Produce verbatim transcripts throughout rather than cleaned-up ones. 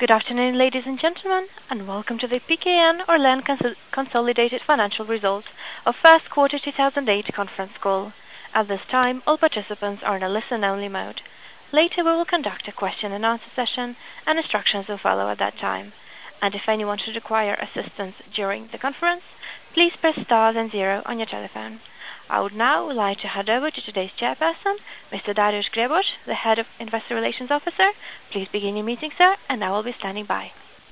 Good afternoon, ladies and gentlemen, and welcome to the P K N Orlen Cons- Consolidated Financial Results of First Quarter two thousand eight conference call. At this time, all participants are in a listen-only mode. Later, we will conduct a question-and-answer session, and instructions will follow at that time. And if anyone should require assistance during the conference, please press star then zero on your telephone. I would now like to hand over to today's chairperson, Mister Dariusz Grzegorz, the Head of Investor Relations Officer. Please begin your meeting, sir, and I will be standing by.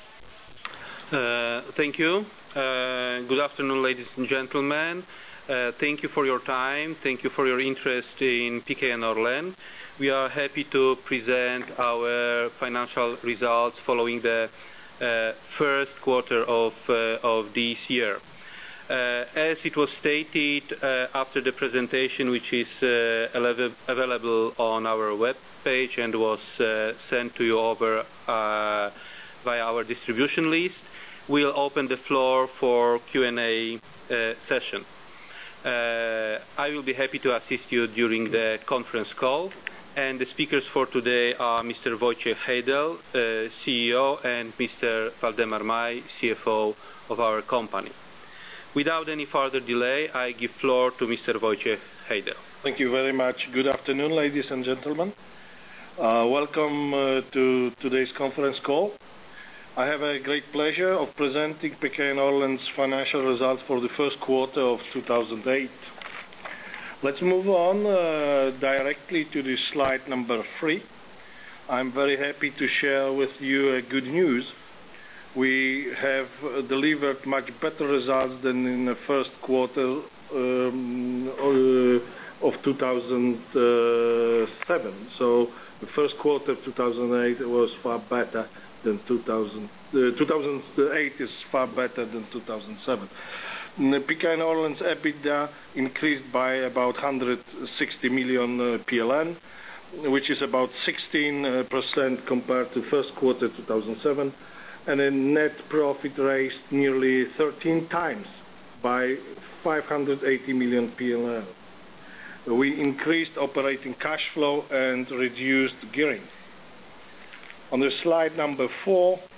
Uh, thank you. Uh, good afternoon, ladies and gentlemen. Uh, thank you for your time. Thank you for your interest in P K N Orlen. We are happy to present our financial results following the uh, first quarter of, uh, of this year. Uh, as it was stated uh, after the presentation, which is uh, available on our web page and was uh, sent to you over uh, via our distribution list, we'll open the floor for Q and A uh, session. Uh, I will be happy to assist you during the conference call, and the speakers for today are Mister Wojciech Hejdel, uh, C E O, and Mister Waldemar Maj, C F O of our company. Without any further delay, I give floor to Mister Wojciech Hejdel. Thank you very much. Good afternoon, ladies and gentlemen. Uh, welcome uh, to today's conference call. I have a great pleasure of presenting P K N Orlen's financial results for the first quarter of two thousand eight. Let's move on uh, directly to the slide number three. I'm very happy to share with you uh, good news. We have delivered much better results than in the first quarter um, of two thousand seven. So the first quarter of two thousand eight was far better than two thousand. Uh, two thousand eight is far better than two thousand seven. P K N Orlen's EBITDA increased by about one hundred sixty million uh, P L N, which is about sixteen percent compared to first quarter two thousand seven. And a net profit raised nearly thirteen times by five hundred eighty million P L N. We increased operating cash flow and reduced gearing. On the slide number four, uh,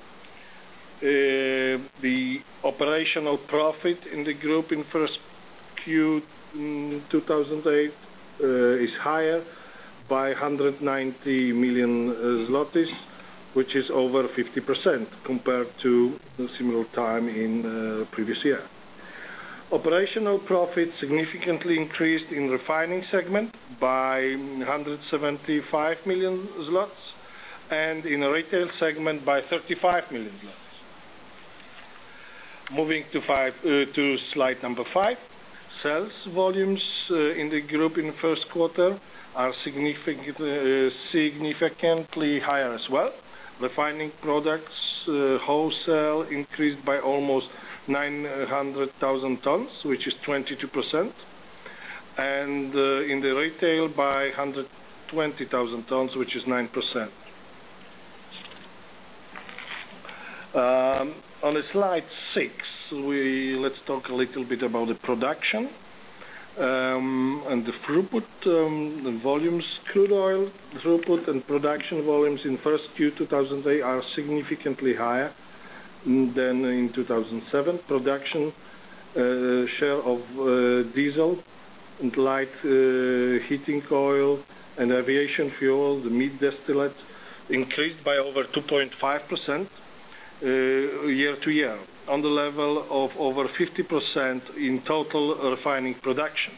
the operational profit in the group in first Q two thousand eight uh, is higher by one hundred ninety million zlotys, which is over fifty percent compared to the similar time in the uh, previous year. Operational profit significantly increased in refining segment by one hundred seventy-five million zlotys and in the retail segment by thirty-five million zlotys. Moving to, five, uh, to slide number five, sales volumes uh, in the group in the first quarter are significant, uh, significantly higher as well. Refining products uh, wholesale increased by almost nine hundred thousand tons, which is twenty-two percent, and uh, in the retail by one hundred twenty thousand tons, which is nine percent. Um, on the slide six, we let's talk a little bit about the production. Um, and the throughput, um, the volumes, crude oil throughput and production volumes in first Q two thousand eight are significantly higher than in two thousand seven. Production uh, share of uh, diesel and light uh, heating oil and aviation fuel, the meat distillate, increased by over two point five percent uh, year to year, on the level of over fifty percent in total refining production.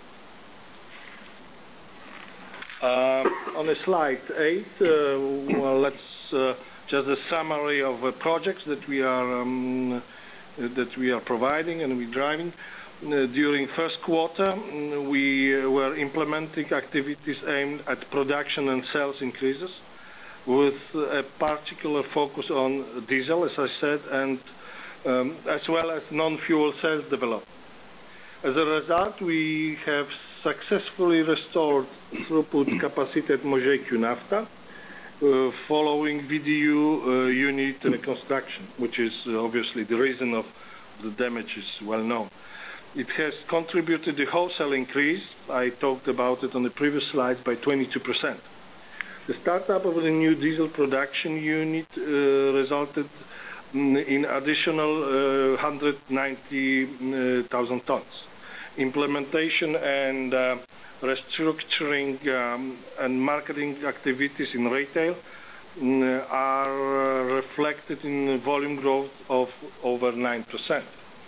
Uh, on the slide eight, uh, well, let's uh, just a summary of uh, projects that we are um, that we are providing and we're driving. Uh, during first quarter, we were implementing activities aimed at production and sales increases, with a particular focus on diesel, as I said, and Um, as well as non-fuel sales development. As a result, we have successfully restored throughput capacity at Mozeikiu Nafta uh, following V D U uh, unit reconstruction, which is uh, obviously the reason of the damage is well known. It has contributed to the wholesale increase, I talked about it on the previous slides, by twenty-two percent. The startup of the new diesel production unit uh, resulted in additional uh, one hundred ninety thousand tons. Implementation and uh, restructuring um, and marketing activities in retail uh, are uh, reflected in volume growth of over nine percent.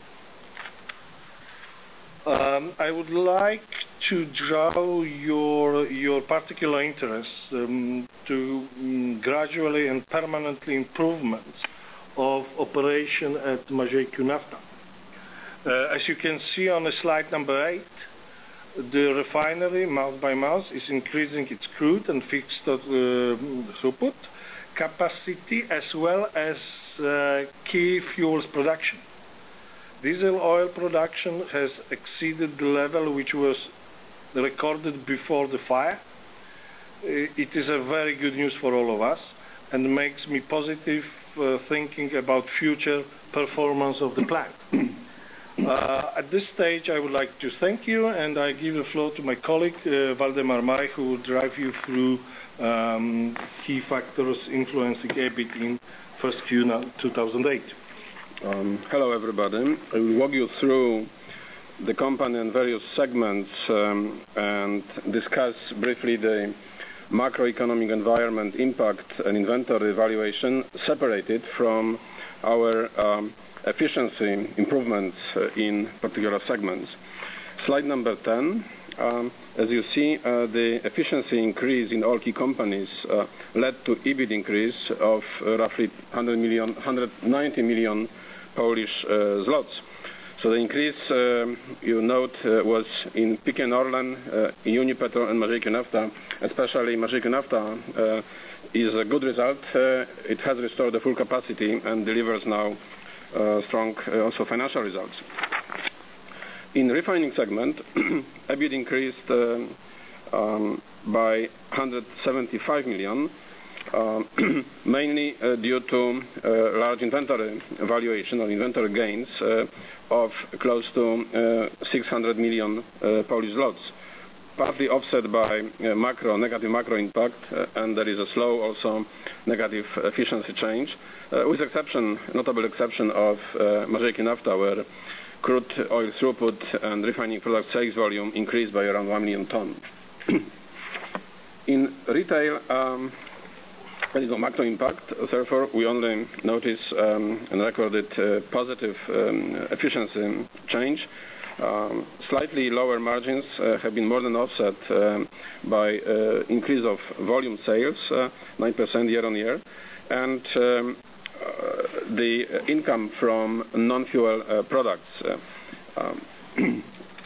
Um, I would like to draw your your particular interest um, to um, gradually and permanently improvements of operation at Mažeikių Nafta. Uh, as you can see on the slide number eight, the refinery, month by month, is increasing its crude and fixed uh, throughput capacity as well as uh, key fuels production. Diesel oil production has exceeded the level which was recorded before the fire. It is a very good news for all of us and makes me positive uh, thinking about future performance of the plant. uh, at this stage, I would like to thank you, and I give the floor to my colleague uh, Waldemar Maj, who will drive you through um, key factors influencing EBIT in first Q two thousand eight. Um, hello, everybody. I will walk you through the company and various segments um, and discuss briefly the macroeconomic environment impact and inventory valuation separated from our um, efficiency improvements uh, in particular segments. Slide number ten. Um, as you see, uh, the efficiency increase in all key companies uh, led to EBIT increase of uh, roughly one hundred million, one hundred ninety million Polish uh, zlotys. So the increase, uh, you note, uh, was in P K N Orlen, uh, Unipetrol and Mažeikių Nafta. Especially Mažeikių Nafta uh, is a good result. Uh, it has restored the full capacity and delivers now uh, strong uh, also financial results. In refining segment, EBIT increased uh, um, by one hundred seventy-five million. Uh, mainly uh, due to uh, large inventory valuation or inventory gains uh, of close to uh, six hundred million uh, Polish zlotys, partly offset by uh, macro negative macro impact, uh, and there is a slow also negative efficiency change, uh, with exception, notable exception of uh, Mažeikių Nafta, where crude oil throughput and refining product sales volume increased by around one million tons. In retail, um, there is no macro impact, therefore we only notice um, and recorded uh, positive um, efficiency change. Um, slightly lower margins uh, have been more than offset um, by uh, increase of volume sales, uh, nine percent year on year, and um, uh, the income from non-fuel uh, products. Uh, um,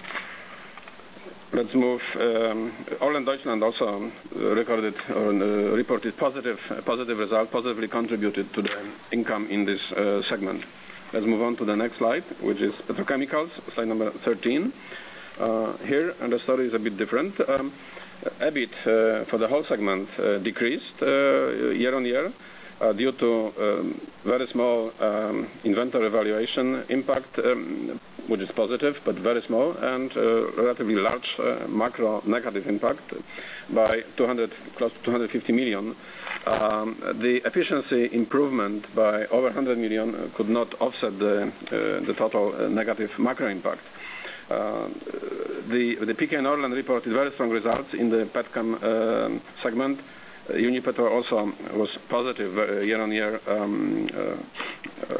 Let's move. Um, Orlen Deutschland also uh, recorded or uh, reported positive, uh, positive result, positively contributed to the income in this uh, segment. Let's move on to the next slide, which is petrochemicals, slide number thirteen. Uh, here, and the story is a bit different. Um, EBIT uh, for the whole segment uh, decreased uh, year on year uh, due to um, very small um, inventory valuation impact, um, which is positive but very small, and uh, relatively large uh, macro negative impact by two hundred, close to two hundred fifty million. Um, the efficiency improvement by over one hundred million could not offset the, uh, the total uh, negative macro impact. Uh, the, the P K N Orlen reported very strong results in the petchem uh, segment. Uh, Unipetrol also was positive uh, year-on-year um, uh,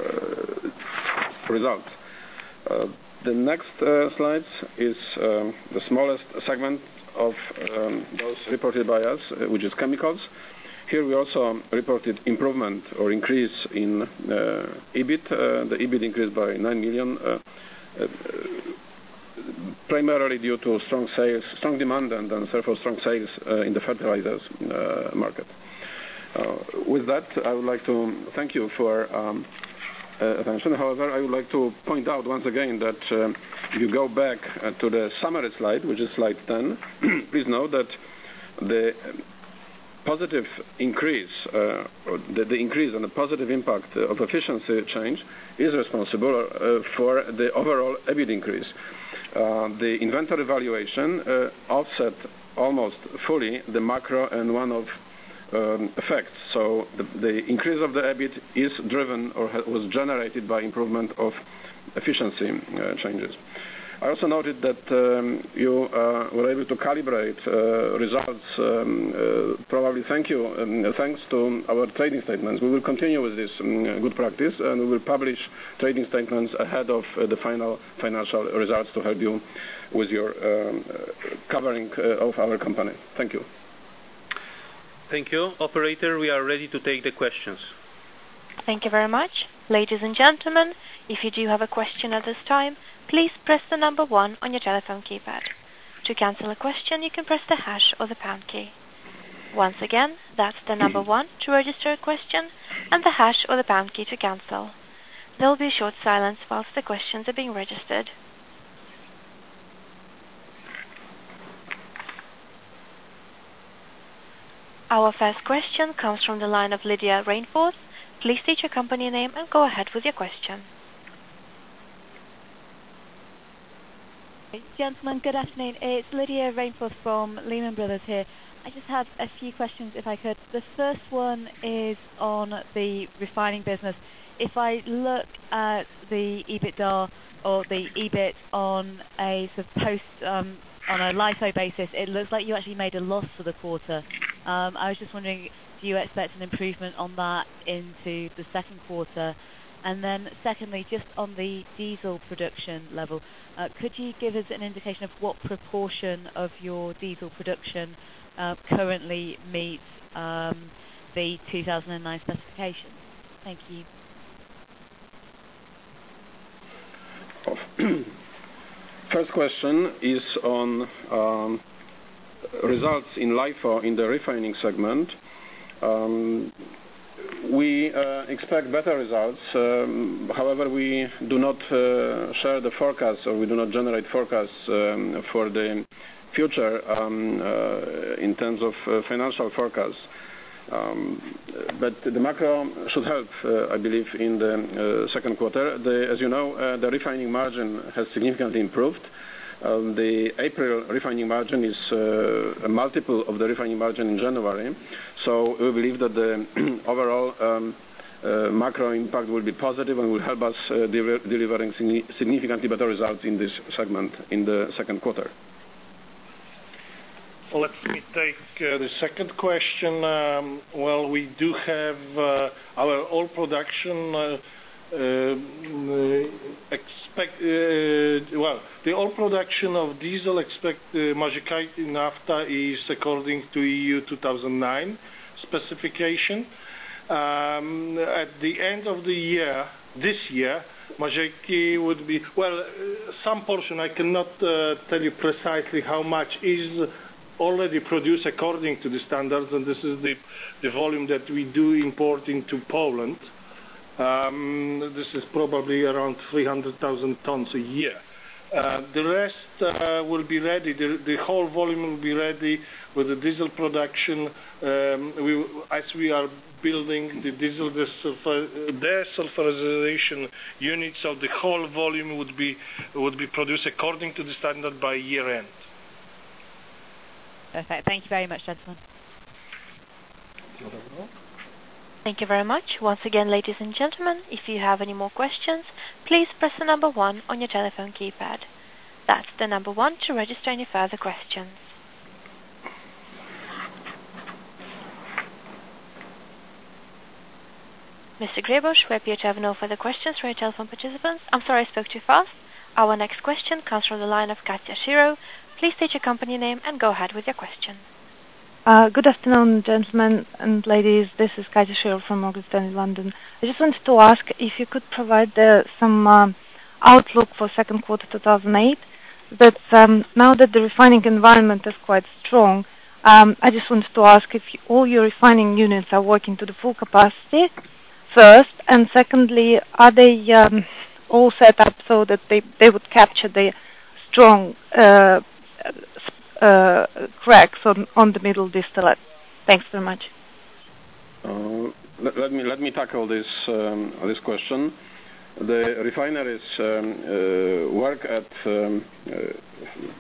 uh, results. Uh, the next uh, slide is um, the smallest segment of um, those reported by us, uh, which is chemicals. Here we also reported improvement or increase in uh, EBIT. Uh, the EBIT increased by nine million, uh, uh, primarily due to strong sales, strong demand, and, and therefore strong sales uh, in the fertilizers uh, market. Uh, with that, I would like to thank you for um, uh, attention. However, I would like to point out once again that uh, if you go back uh, to the summary slide, which is slide ten, please note that the positive increase, uh, or the, the increase and the positive impact of efficiency change is responsible uh, for the overall EBIT increase. Uh, the inventory valuation uh, offset almost fully the macro and one of um, effects. So the, the increase of the EBIT is driven or was generated by improvement of efficiency uh, changes. I also noted that um, you uh, were able to calibrate uh, results, um, uh, probably thank you, um, thanks to our trading statements. We will continue with this um, good practice, and we will publish trading statements ahead of uh, the final financial results to help you with your um, covering uh, of our company. Thank you. Thank you. Operator, we are ready to take the questions. Thank you very much. Ladies and gentlemen, if you do have a question at this time, please press the number one on your telephone keypad. To cancel a question, you can press the hash or the pound key. Once again, that's the number one to register a question and the hash or the pound key to cancel. There will be a short silence whilst the questions are being registered. Our first question comes from the line of Lydia Rainforth. Please state your company name and go ahead with your question. Gentlemen, good afternoon. It's Lydia Rainforth from Lehman Brothers here. I just have a few questions, if I could. The first one is on the refining business. If I look at the EBITDA or the EBIT on a sort of post um, on a LIFO basis, it looks like you actually made a loss for the quarter. Um, I was just wondering, do you expect an improvement on that into the second quarter? And then secondly, just on the diesel production level, uh, could you give us an indication of what proportion of your diesel production uh, currently meets um, the two thousand nine specifications? Thank you. First question is on um, results in LIFO in the refining segment. Um, We uh, expect better results. Um, however, we do not uh, share the forecast, or we do not generate forecasts um, for the future um, uh, in terms of uh, financial forecasts. Um, but the macro should help, uh, I believe, in the uh, second quarter. The, as you know, uh, the refining margin has significantly improved. Um, the April refining margin is uh, a multiple of the refining margin in January, so we believe that the overall um, uh, macro impact will be positive and will help us uh, de delivering significantly better results in this segment in the second quarter. Let me take uh, the second question. Um, well, we do have uh, our oil production uh, uh, expect uh, well, the oil production of diesel expect uh, Mažeikiai Nafta is according to E U two thousand nine specification. Um, at the end of the year, this year, Mažeikiai would be, well, uh, some portion, I cannot uh, tell you precisely how much, is already produced according to the standards, and this is the, the volume that we do import into Poland. Um, this is probably around three hundred thousand tons a year. Uh, the rest uh, will be ready, the, the whole volume will be ready with the diesel production. Um, we, as we are building the diesel desulfurization units, so the whole volume would be, would be produced according to the standard by year end. Perfect. Thank you very much, gentlemen. Thank you very much. Once again, ladies and gentlemen, if you have any more questions, please press the number one on your telephone keypad. That's the number one to register any further questions. Mister Grebosch, we appear to have no further questions for your telephone participants. I'm sorry I spoke too fast. Our next question comes from the line of Katja Shiro. Please state your company name and go ahead with your question. Uh, good afternoon, gentlemen and ladies. This is Katja Shiro from Morgan Stanley, London. I just wanted to ask if you could provide uh, some uh, outlook for second quarter two thousand eight. That um, now that the refining environment is quite strong, um, I just wanted to ask if you, all your refining units are working to the full capacity, first, and secondly, are they um, all set up so that they, they would capture the strong uh, uh, cracks on, on the middle distillate? Thanks very much. Uh, let, let me let me tackle this um, this question. The refineries um, uh, work at um, uh,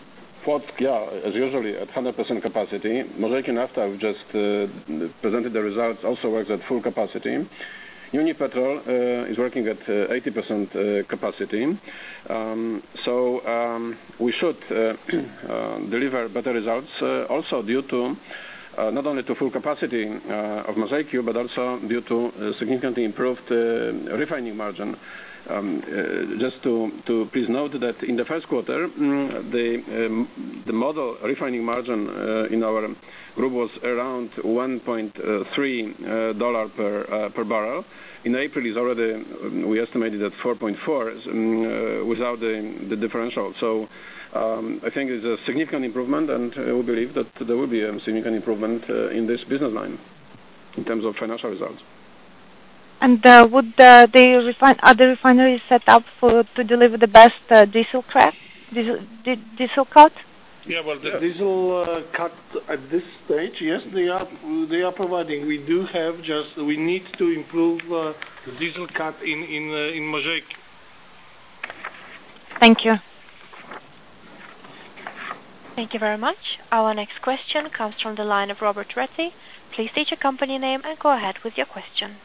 Płock, yeah, as usually at one hundred percent capacity. Mažeikiai Nafta, we just uh, presented the results, also works at full capacity. Unipetrol uh, is working at uh, eighty percent uh, capacity. Um, so um, we should uh, uh, deliver better results uh, also due to uh, not only to full capacity uh, of Mažeikiai, but also due to uh, significantly improved uh, refining margin. Um, uh, just to, to please note that in the first quarter, mm, the, um, the model refining margin uh, in our group was around one point three dollars per, uh, per barrel. In April is already, um, we estimated at four point four um, uh, without the, the differential. So um, I think it's a significant improvement, and uh, we believe that there will be a significant improvement uh, in this business line in terms of financial results. And uh, would uh, the refine other refineries set up for to deliver the best uh, diesel crack, diesel, di diesel cut? Yeah, well, the yeah. diesel uh, cut at this stage, yes, they are they are providing. We do have just we need to improve uh, the diesel cut in in uh, in Mažeikiai. Thank you. Thank you very much. Our next question comes from the line of Robert Retty. Please state your company name and go ahead with your question.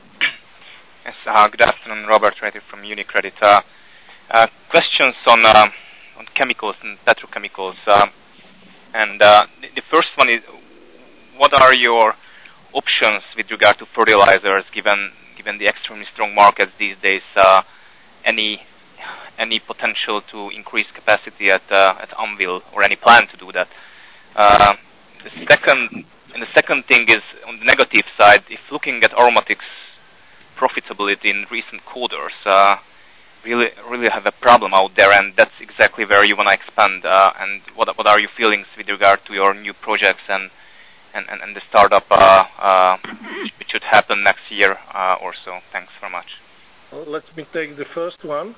Yes, uh, good afternoon, Robert Retty from UniCredit. Uh, uh, questions on uh, on chemicals and petrochemicals. Uh, and uh, the, the first one is, what are your options with regard to fertilizers, given given the extremely strong markets these days? Uh, any any potential to increase capacity at uh, at Anwil, or any plan to do that? Uh, the second and the second thing is on the negative side. If looking at aromatics profitability in recent quarters, uh, really really have a problem out there, and that's exactly where you want to expand. Uh, and what what are your feelings with regard to your new projects and and, and, and the startup uh, uh, which should happen next year uh, or so? Thanks very much. Well, let me take the first one.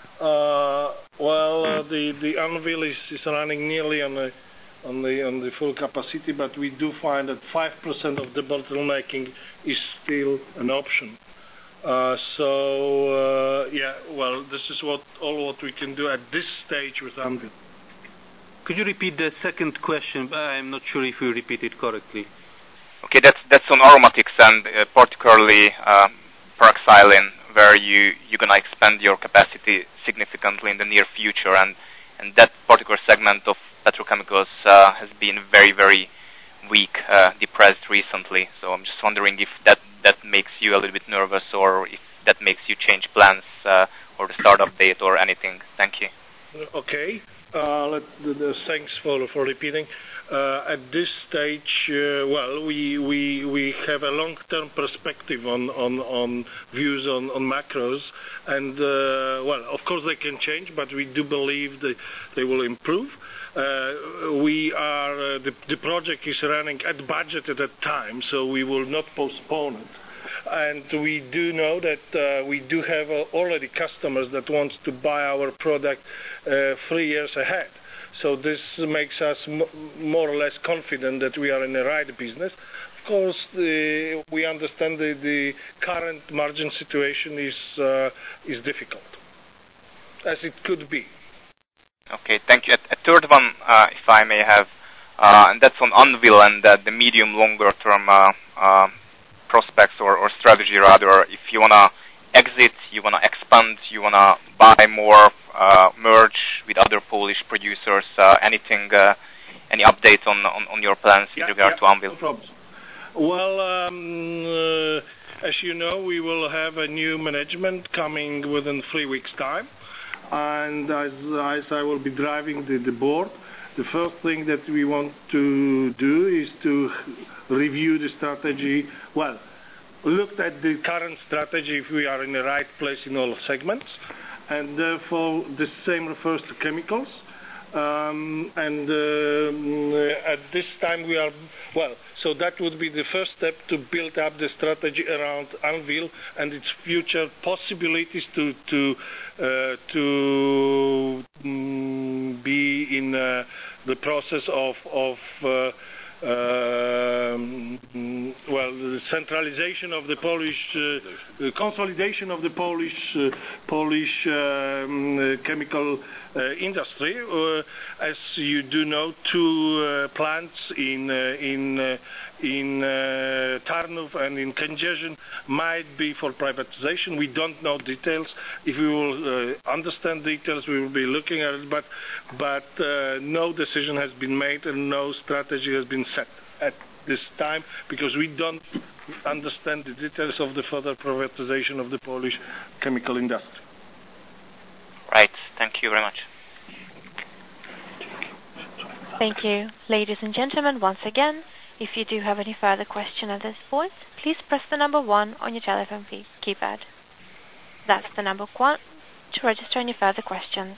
Uh, well, uh, the the Anwil is, is running nearly on the on the on the full capacity, but we do find that five percent of the bottlenecking is still an option. Uh, so uh, yeah, well, this is what all what we can do at this stage with Anwil. Could you repeat the second question? I'm not sure if you repeat it correctly. Okay, that's that's on aromatics and uh, particularly uh, paraxylene, where you you're gonna expand your capacity significantly in the near future, and and that particular segment of petrochemicals uh, has been very very weak, uh, depressed recently. So I'm just wondering if that that makes you a little bit nervous, or if that makes you change plans uh, or the startup date or anything. Thank you. Okay. Uh, let, the, the, thanks for for repeating. Uh, at this stage, uh, well, we we we have a long-term perspective on on on views on on macros, and uh, well, of course they can change, but we do believe that they will improve. Uh, we are uh, the the project is running at budget at that time, so we will not postpone it. And we do know that uh, we do have uh, already customers that want to buy our product uh, three years ahead. So this makes us m more or less confident that we are in the right business. Of course, the, we understand the, the current margin situation is uh, is difficult, as it could be. Okay, thank you. A, a third one, uh, if I may have, uh, and that's on Anwil and uh, the medium longer term uh, uh, prospects or, or strategy rather. If you want to exit, you want to expand, you want to buy more, uh, merge with other Polish producers, uh, anything, uh, any updates on, on, on your plans with yeah, regard yeah, to Anwil? No problems. Well, um, uh, as you know, we will have a new management coming within three weeks' time. And as, as I will be driving the, the board, the first thing that we want to do is to review the strategy. Well, looked at the current strategy if we are in the right place in all segments, and therefore the same refers to chemicals. Um, and uh, at this time we are, well, so that would be the first step to build up the strategy around Anwil and its future possibilities to to uh, to um, be in uh, the process of of uh, um, well, the centralization of the Polish, uh, the consolidation of the Polish uh, Polish um, chemical uh, industry. Uh, as you do know, two uh, plants in uh, in uh, in uh, Tarnów and in Kędzierzyn might be for privatization. We don't know details. If we will uh, understand details, we will be looking at it. But but uh, no decision has been made and no strategy has been set at this time, because we don't understand the details of the further privatization of the Polish chemical industry. Right. Thank you very much. Thank you. Ladies and gentlemen, once again, if you do have any further question at this point, please press the number one on your telephone keypad. That's the number one to register any further questions.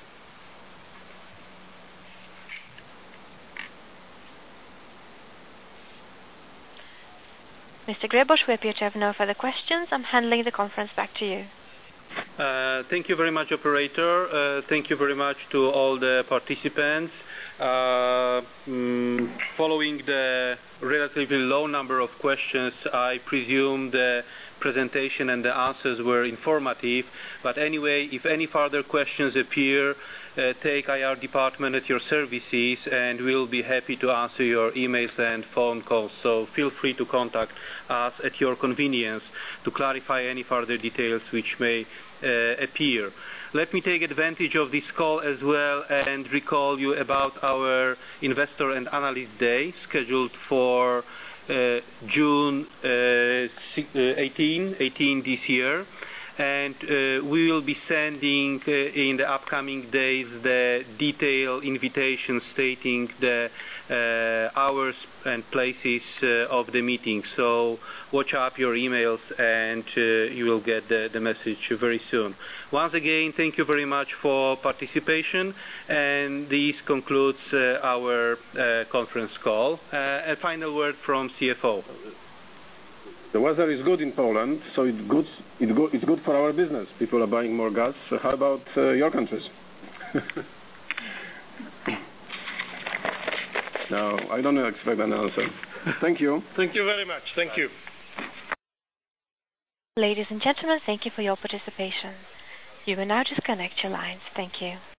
Mister Grebosz, we appear to have no further questions. I'm handing the conference back to you. Uh, thank you very much, operator. Uh, thank you very much to all the participants. Uh, mm, following the relatively low number of questions, I presume the presentation and the answers were informative. But anyway, if any further questions appear, uh, take I R department at your services, and we'll be happy to answer your emails and phone calls. So feel free to contact us at your convenience to clarify any further details which may uh, appear. Let me take advantage of this call as well and recall you about our Investor and Analyst Day scheduled for uh, June uh, eighteenth this year. And uh, we will be sending uh, in the upcoming days the detailed invitation stating the uh, hours and places uh, of the meeting. So watch up your emails and uh, you will get the, the message very soon. Once again, thank you very much for participation, and this concludes uh, our uh, conference call. Uh, a final word from C F O. The weather is good in Poland, so it's good, it's good, it's good for our business. People are buying more gas. So how about uh, your countries? No, I don't expect an answer. Thank you. Thank you very much. Thank you. Ladies and gentlemen, thank you for your participation. You will now disconnect your lines. Thank you.